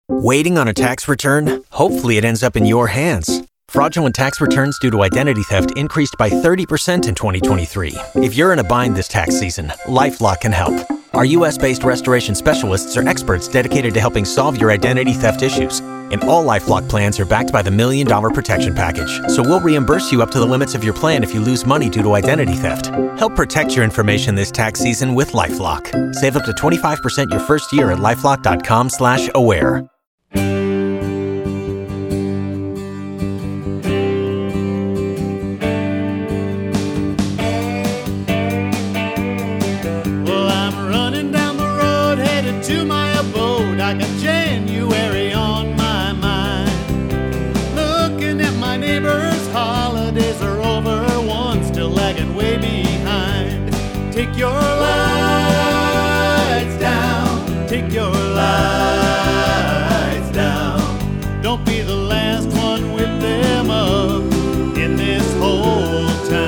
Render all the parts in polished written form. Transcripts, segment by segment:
Waiting on a tax return? Hopefully it ends up in your hands. Fraudulent tax returns due to identity theft increased by 30% in 2023. If you're in a bind this tax season, LifeLock can help. Our U.S.-based restoration specialists are experts dedicated to helping solve your identity theft issues. And all LifeLock plans are backed by the $1 Million Protection Package. So we'll reimburse you up to the limits of your plan if you lose money due to identity theft. Help protect your information this tax season with LifeLock. Save up to 25% your first year at LifeLock.com/aware. To my abode, I got January on my mind. Looking at my neighbors, holidays are over, one still lagging way behind. Take your lights down, take your lights down. Don't be the last one with them up in this whole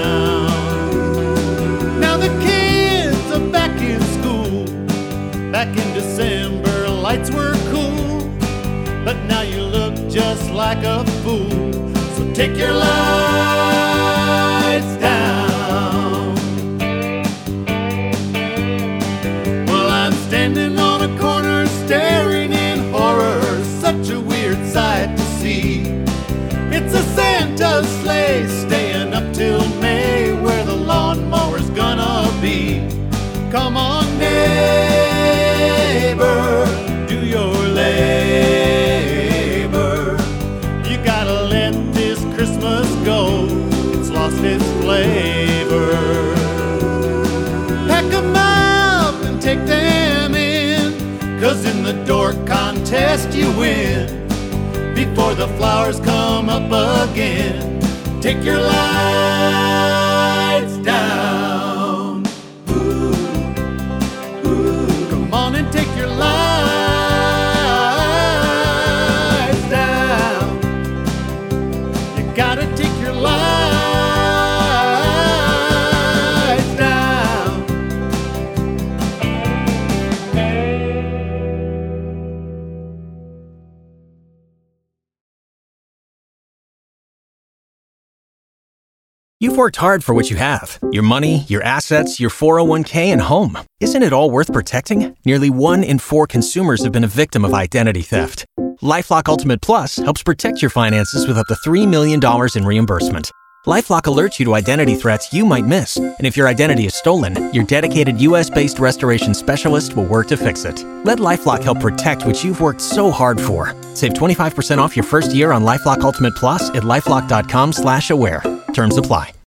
town. Now the kids are back in school. Back in December, lights were cool, but now you look just like a fool. So take your lights down. Well, I'm standing on a corner staring in horror, such a weird sight to see. It's a Santa sleigh staying up till May, where the lawnmower's gonna be. Come on, neighbor, do your labor. You gotta let this Christmas go, it's lost its flavor. Pack 'em up and take them in, 'cause in the door contest you win. Before the flowers come up again, take your lights down. Come on and take your lights down. You gotta take your lights down. You've worked hard for what you have. Your money, your assets, your 401k, and home. Isn't it all worth protecting? Nearly 1 in 4 consumers have been a victim of identity theft. LifeLock Ultimate Plus helps protect your finances with up to $3 million in reimbursement. LifeLock alerts you to identity threats you might miss. And if your identity is stolen, your dedicated U.S.-based restoration specialist will work to fix it. Let LifeLock help protect what you've worked so hard for. Save 25% off your first year on LifeLock Ultimate Plus at LifeLock.com/aware. Terms apply.